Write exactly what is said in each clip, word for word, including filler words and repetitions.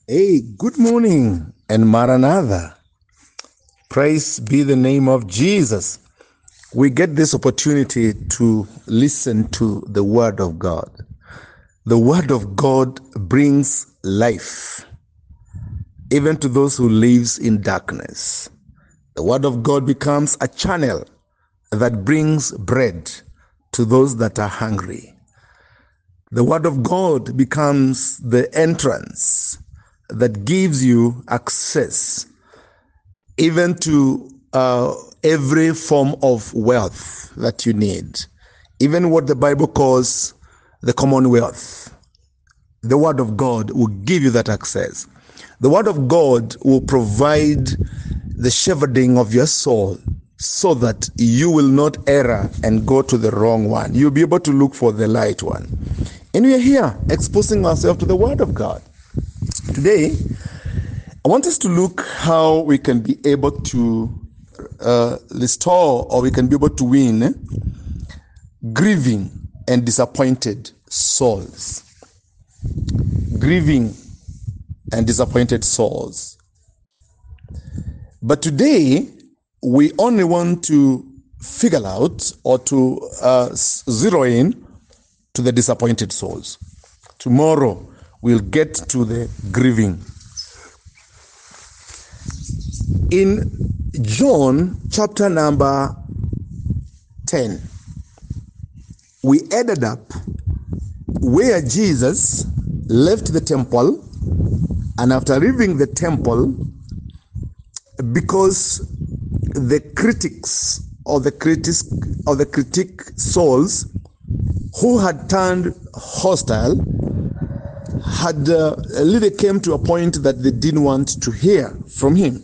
Hey, good morning and Maranatha. Praise be the name of Jesus. We get this opportunity to listen to the Word of God. The Word of God brings life, even to those who lives in darkness. The Word of God becomes a channel that brings bread to those that are hungry. The Word of God becomes the entrance that gives you access even to uh, every form of wealth that you need, even what the Bible calls the commonwealth. The Word of God will give you that access. The Word of God will provide the shepherding of your soul so that you will not err and go to the wrong one. You'll be able to look for the light one. And we are here exposing ourselves to the Word of God. Today, I want us to look how we can be able to uh, restore or we can be able to win grieving and disappointed souls. Grieving and disappointed souls. But today, we only want to figure out or to uh, zero in to the disappointed souls. Tomorrow, we'll get to the grieving. In John chapter number ten, we ended up where Jesus left the temple, and after leaving the temple, because the critics or the critics or the critic souls who had turned hostile had uh, really came to a point that they didn't want to hear from him.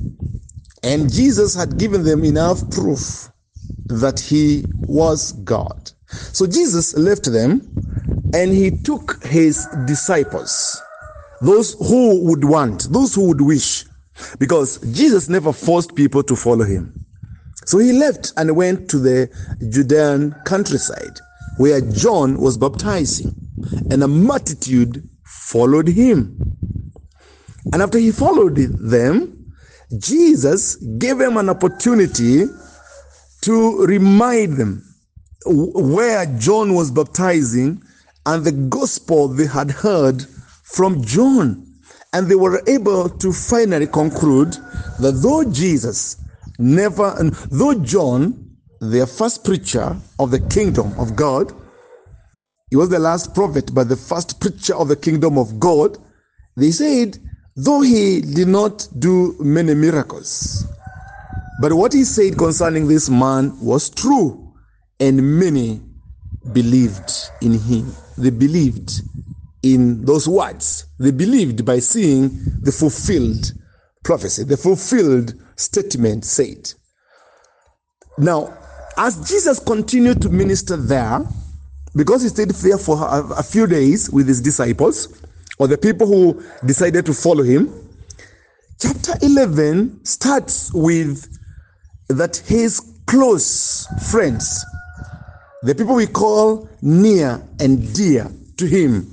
And Jesus had given them enough proof that he was God. So Jesus left them and he took his disciples, those who would want, those who would wish, because Jesus never forced people to follow him. So he left and went to the Judean countryside where John was baptizing, and a multitude followed him. And after he followed them, Jesus gave them an opportunity to remind them where John was baptizing and the gospel they had heard from John. And they were able to finally conclude that though Jesus never, and though John, their first preacher of the kingdom of God, he was the last prophet, but the first preacher of the kingdom of God, they said, though he did not do many miracles, but what he said concerning this man was true, and many believed in him. They believed in those words. They believed by seeing the fulfilled prophecy, the fulfilled statement said. Now, as Jesus continued to minister there, because he stayed there for a few days with his disciples, or the people who decided to follow him, chapter eleven starts with that his close friends, the people we call near and dear to him,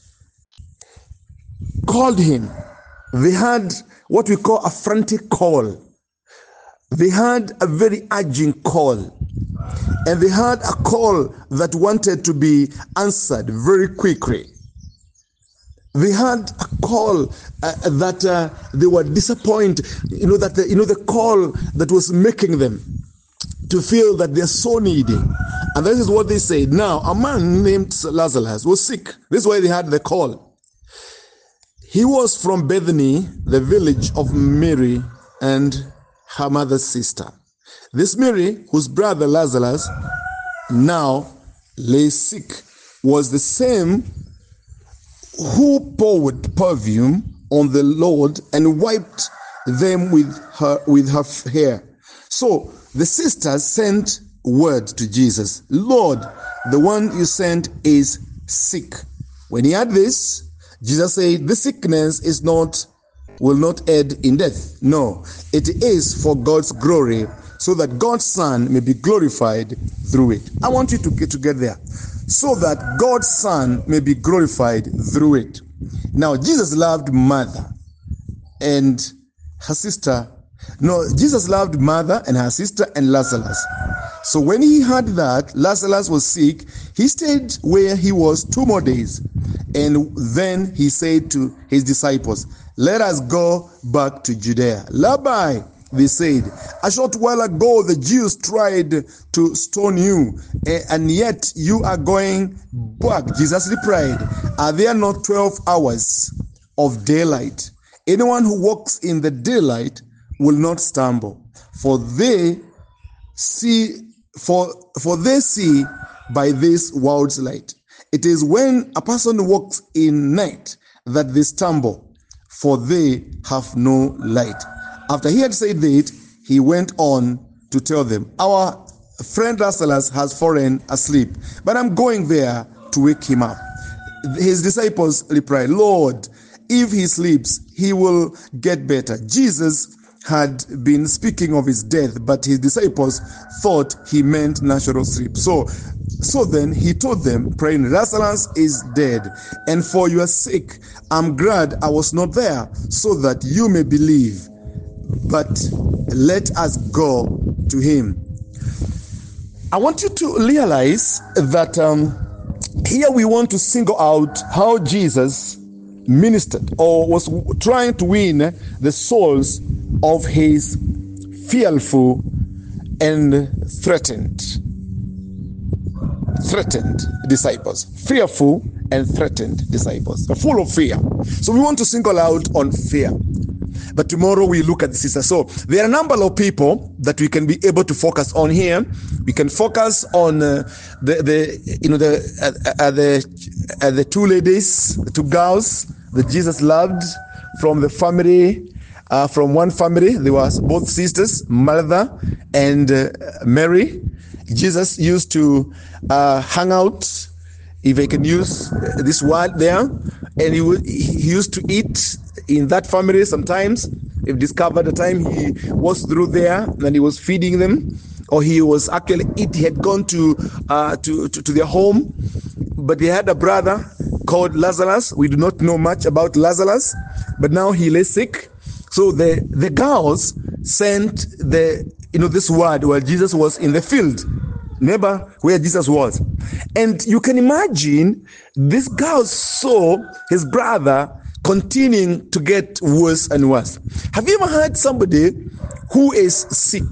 called him. They had what we call a frantic call. They had a very urging call. And they had a call that wanted to be answered very quickly. They had a call uh, that uh, they were disappointed, you know, that the, you know the call that was making them to feel that they're so needy. And this is what they said. Now, a man named Lazarus was sick. This is why they had the call. He was from Bethany, the village of Mary and her mother's sister. This Mary, whose brother Lazarus now lay sick, was the same who poured perfume on the Lord and wiped them with her with her hair. So the sisters sent word to Jesus, Lord, the one you sent is sick. When he heard this, Jesus said, the sickness is not, will not end in death. No, it is for God's glory, so that God's Son may be glorified through it. I want you to get, to get there. So that God's Son may be glorified through it. Now, Jesus loved Martha and her sister. No, Jesus loved Martha and her sister and Lazarus. So when he heard that Lazarus was sick, he stayed where he was two more days. And then he said to his disciples, "Let us go back to Judea." "Rabbi," they said, "a short while ago the Jews tried to stone you, and yet you are going back." Jesus replied, "Are there not twelve hours of daylight? Anyone who walks in the daylight will not stumble, for they see for for they see by this world's light. It is when a person walks in night that they stumble, for they have no light." After he had said that, he went on to tell them, "Our friend Lazarus has fallen asleep, but I'm going there to wake him up." His disciples replied, "Lord, if he sleeps, he will get better." Jesus had been speaking of his death, but his disciples thought he meant natural sleep. So, so then he told them, praying, "Lazarus is dead, and for your sake, I'm glad I was not there, so that you may believe. But let us go to him." I want you to realize that um, here we want to single out how Jesus ministered or was trying to win the souls of his fearful and threatened threatened disciples. Fearful and threatened disciples, full of fear. So we want to single out on fear. But tomorrow we look at the sister. So there are a number of people that we can be able to focus on here. We can focus on uh, the the you know the uh, uh, the uh, the two ladies, the two girls that Jesus loved from the family. Uh, from one family, there was both sisters, Martha and uh, Mary. Jesus used to uh, hang out, if I can use this word there, and he, would, he used to eat in that family sometimes. If discovered the time he was through there and he was feeding them, or he was actually eat, he had gone to, uh, to, to, to their home, but they had a brother called Lazarus. We do not know much about Lazarus, but now he lay sick. So the, the girls sent the, you know, this word while Jesus was in the field. Remember where Jesus was. And you can imagine this girl saw his brother continuing to get worse and worse. Have you ever heard somebody who is sick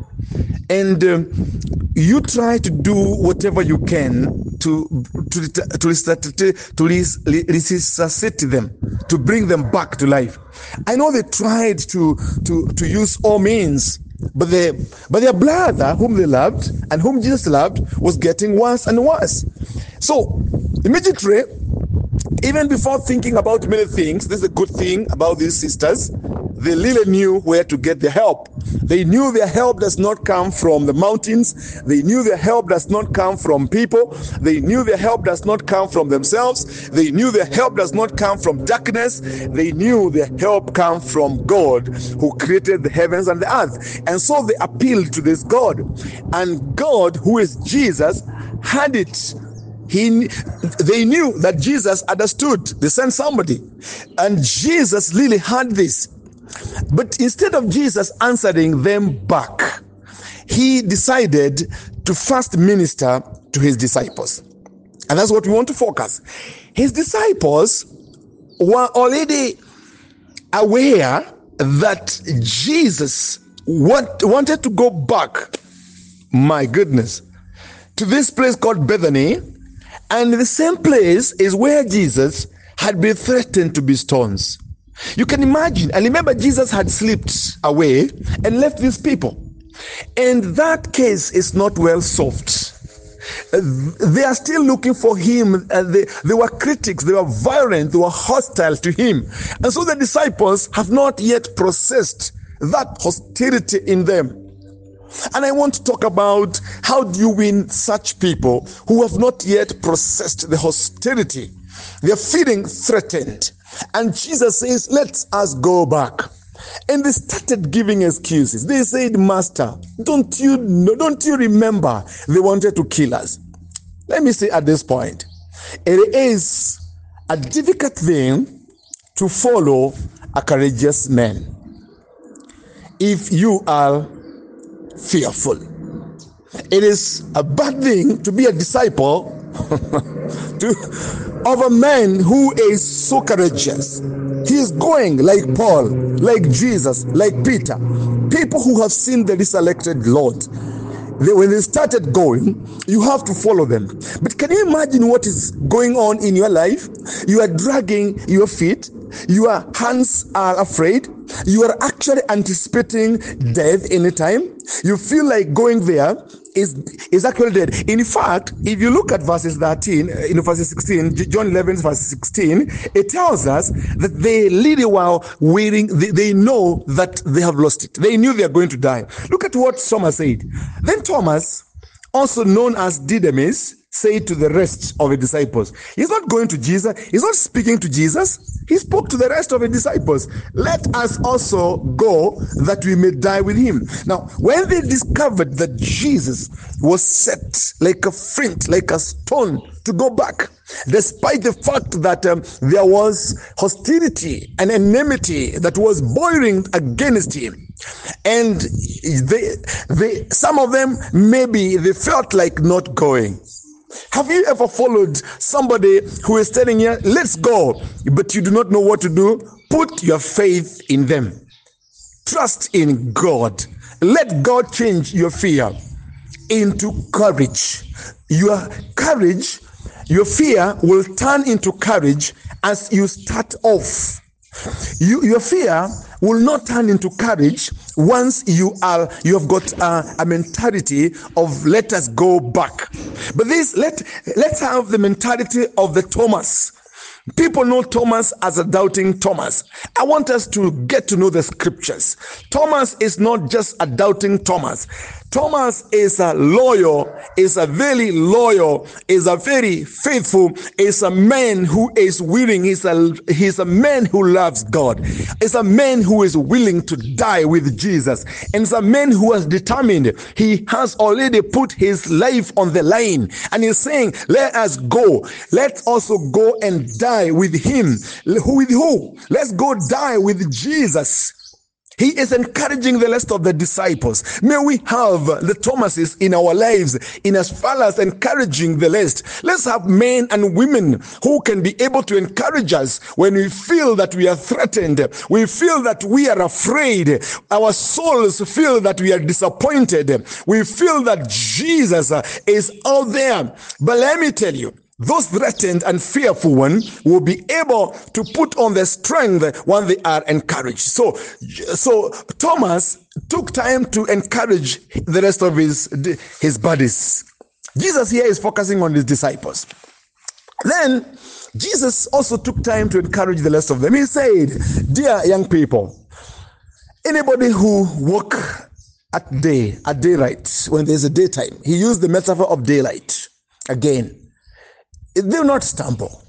and um, you try to do whatever you can to to to, to, to resuscitate them, to bring them back to life? I know they tried to to to use all means, but they but their brother, whom they loved and whom Jesus loved, was getting worse and worse. So immediately, even before thinking about many things, this is a good thing about these sisters. They really knew where to get their help. They knew their help does not come from the mountains. They knew their help does not come from people. They knew their help does not come from themselves. They knew their help does not come from darkness. They knew their help comes from God, who created the heavens and the earth. And so they appealed to this God. And God, who is Jesus, had it. He, they knew that Jesus understood. They sent somebody. And Jesus really had this. But instead of Jesus answering them back, he decided to first minister to his disciples. And that's what we want to focus. His disciples were already aware that Jesus want, wanted to go back, my goodness, to this place called Bethany. And the same place is where Jesus had been threatened to be stoned. You can imagine, and remember, Jesus had slipped away and left these people. And that case is not well solved. Uh, they are still looking for him. Uh, they, they were critics, they were violent, they were hostile to him. And so the disciples have not yet processed that hostility in them. And I want to talk about how do you win such people who have not yet processed the hostility. They are feeling threatened. And Jesus says, let us go back. And they started giving excuses. They said, Master, don't you know, don't you remember they wanted to kill us? Let me say at this point, it is a difficult thing to follow a courageous man if you are fearful. It is a bad thing to be a disciple to, of a man who is so courageous. He is going like Paul, like Jesus, like Peter, people who have seen the resurrected Lord. They, when they started going, you have to follow them. But can you imagine what is going on in your life? You are dragging your feet. Your hands are afraid. You are actually anticipating death anytime. You feel like going there is is actually dead. In fact, if you look at verses thirteen, in verses sixteen, John eleven, verse sixteen, it tells us that they literally were waiting. They, they know that they have lost it. They knew they are going to die. Look at what Thomas said. Then Thomas, also known as Didymus, said to the rest of the disciples, he's not going to Jesus, he's not speaking to Jesus, he spoke to the rest of the disciples. Let us also go that we may die with him. Now, when they discovered that Jesus was set like a flint, like a stone to go back, despite the fact that um, there was hostility and enmity that was boiling against him, and they, they, some of them, maybe they felt like not going. Have you ever followed somebody who is telling you, let's go, but you do not know what to do? Put your faith in them. Trust in God. Let God change your fear into courage. Your courage, your fear will turn into courage as you start off. You, your fear will not turn into courage once you are you have got a, a mentality of let us go back. But this let let's have the mentality of the Thomas. People know Thomas as a doubting Thomas. I want us to get to know the scriptures. Thomas is not just a doubting Thomas. Thomas is a loyal, is a very loyal, is a very faithful, is a man who is willing, he's a, he's a man who loves God. Is a man who is willing to die with Jesus. And it's a man who has determined, he has already put his life on the line. And he's saying, let us go. Let's also go and die with him. With who? Let's go die with Jesus. He is encouraging the rest of the disciples. May we have the Thomases in our lives in as far as encouraging the rest. Let's have men and women who can be able to encourage us when we feel that we are threatened. We feel that we are afraid. Our souls feel that we are disappointed. We feel that Jesus is out there. But let me tell you, those threatened and fearful ones will be able to put on their strength when they are encouraged. So, so Thomas took time to encourage the rest of his, his buddies. Jesus here is focusing on his disciples. Then Jesus also took time to encourage the rest of them. He said, dear young people, anybody who walk at day, at daylight, when there's a daytime, he used the metaphor of daylight again. They will not stumble.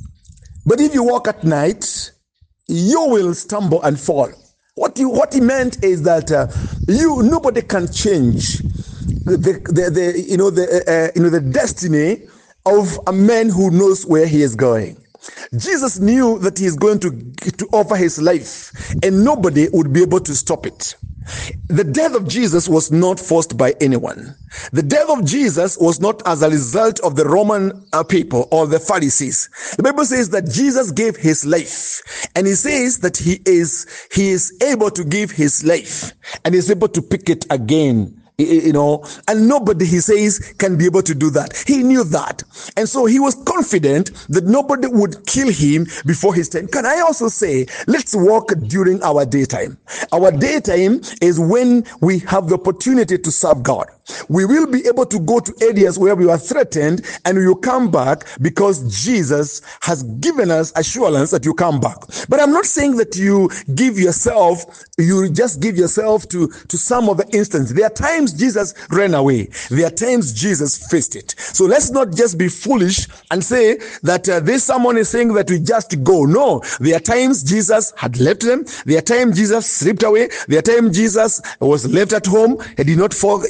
But if you walk at night, you will stumble and fall. What you what he meant is that uh, you nobody can change the the, the you know the uh, you know the destiny of a man who knows where he is going. Jesus knew that he is going to to offer his life, and nobody would be able to stop it. The death of Jesus was not forced by anyone. The death of Jesus was not as a result of the Roman uh, people or the Pharisees. The Bible says that Jesus gave his life, and he says that he is he is able to give his life, and is able to pick it again. You know, and nobody, he says, can be able to do that. He knew that. And so he was confident that nobody would kill him before his time. Can I also say, let's walk during our daytime. Our daytime is when we have the opportunity to serve God. We will be able to go to areas where we are threatened, and we will come back because Jesus has given us assurance that you come back. But I'm not saying that you give yourself, you just give yourself to, to some of the instances. There are times Jesus ran away. There are times Jesus faced it. So let's not just be foolish and say that uh, this someone is saying that we just go. No, there are times Jesus had left them. There are times Jesus slipped away. There are times Jesus was left at home. He did not fall, you know, come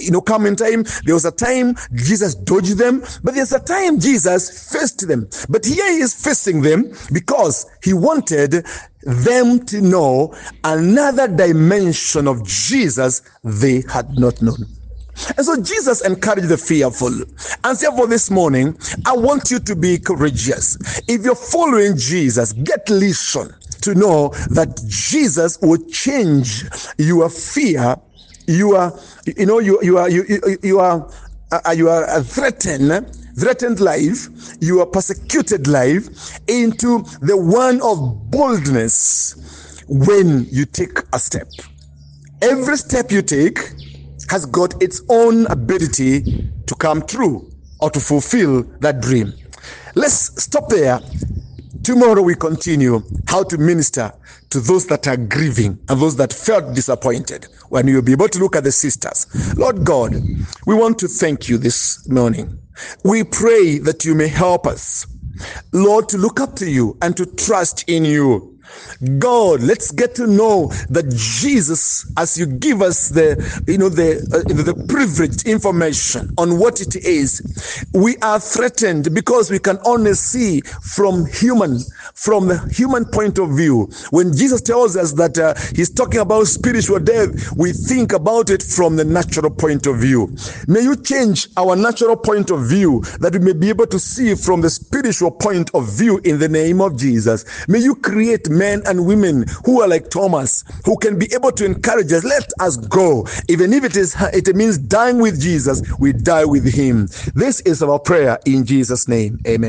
in time. There was a time Jesus dodged them, but there's a time Jesus faced them. But here he is facing them because he wanted them to know another dimension of Jesus they had not known. And so Jesus encouraged the fearful. And therefore this morning, I want you to be courageous. If you're following Jesus, get listen to know that Jesus will change your fear. You are, you know, you, you are, you, you, you are, uh, you are a threatened, threatened life, your persecuted life into the one of boldness when you take a step. Every step you take has got its own ability to come true or to fulfill that dream. Let's stop there. Tomorrow we continue how to minister to those that are grieving and those that felt disappointed, when you'll be able to look at the sisters. Lord God, we want to thank you this morning. We pray that you may help us, Lord, to look up to you and to trust in you. God, let's get to know that Jesus, as you give us the, you know, the, uh, the privileged information on what it is, we are threatened because we can only see from human, from the human point of view. When Jesus tells us that uh, he's talking about spiritual death, we think about it from the natural point of view. May you change our natural point of view that we may be able to see from the spiritual point of view in the name of Jesus. May you create men and women who are like Thomas, who can be able to encourage us. Let us go. Even if it is, it means dying with Jesus, we die with him. This is our prayer in Jesus' name. Amen.